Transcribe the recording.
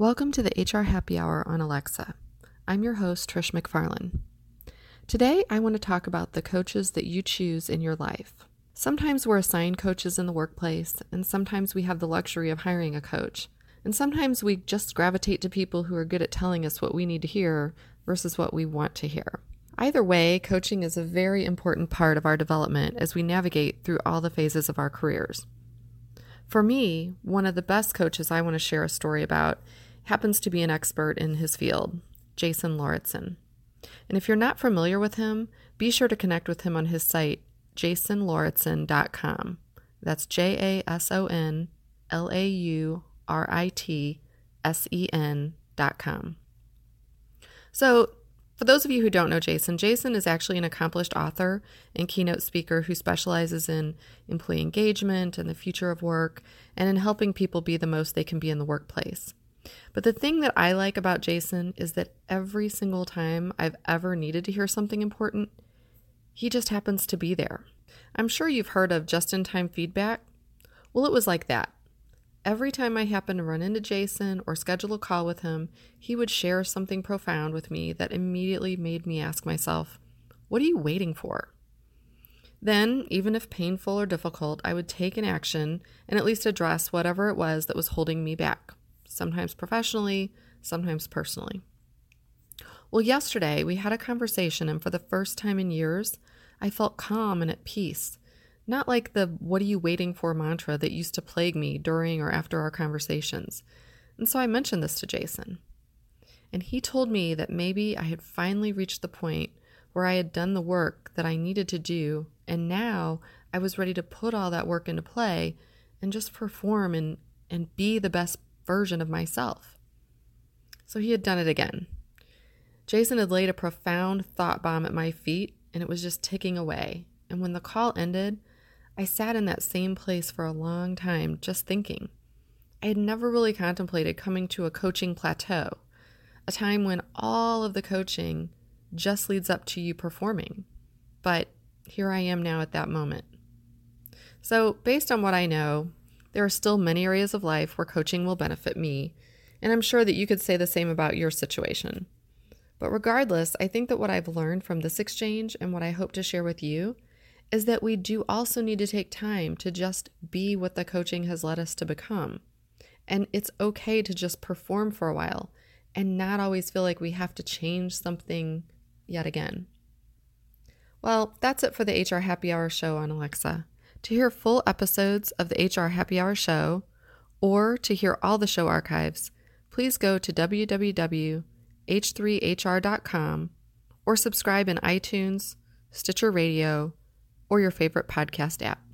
Welcome to the HR Happy Hour on Alexa. I'm your host, Trish McFarlane. Today, I want to talk about the coaches that you choose in your life. Sometimes we're assigned coaches in the workplace, and sometimes we have the luxury of hiring a coach. And sometimes we just gravitate to people who are good at telling us what we need to hear versus what we want to hear. Either way, coaching is a very important part of our development as we navigate through all the phases of our careers. For me, one of the best coaches I want to share a story about happens to be an expert in his field, Jason Lauritsen. And if you're not familiar with him, be sure to connect with him on his site, jasonlauritsen.com. That's JasonLauritsen.com. So, for those of you who don't know Jason is actually an accomplished author and keynote speaker who specializes in employee engagement and the future of work and in helping people be the most they can be in the workplace. But the thing that I like about Jason is that every single time I've ever needed to hear something important, he just happens to be there. I'm sure you've heard of just-in-time feedback. Well, it was like that. Every time I happened to run into Jason or schedule a call with him, he would share something profound with me that immediately made me ask myself, what are you waiting for? Then, even if painful or difficult, I would take an action and at least address whatever it was that was holding me back. Sometimes professionally, sometimes personally. Well, yesterday we had a conversation, and for the first time in years, I felt calm and at peace. Not like the "what are you waiting for" mantra that used to plague me during or after our conversations. And so I mentioned this to Jason. And he told me that maybe I had finally reached the point where I had done the work that I needed to do, and now I was ready to put all that work into play and just perform and be the best version of myself. So he had done it again. Jason had laid a profound thought bomb at my feet, and it was just ticking away. And when the call ended, I sat in that same place for a long time just thinking. I had never really contemplated coming to a coaching plateau, a time when all of the coaching just leads up to you performing. But here I am now at that moment. So based on what I know, there are still many areas of life where coaching will benefit me, and I'm sure that you could say the same about your situation. But regardless, I think that what I've learned from this exchange and what I hope to share with you is that we do also need to take time to just be what the coaching has led us to become. And it's okay to just perform for a while and not always feel like we have to change something yet again. Well, that's it for the HR Happy Hour show on Alexa. To hear full episodes of the HR Happy Hour show, or to hear all the show archives, please go to www.h3hr.com or subscribe in iTunes, Stitcher Radio, or your favorite podcast app.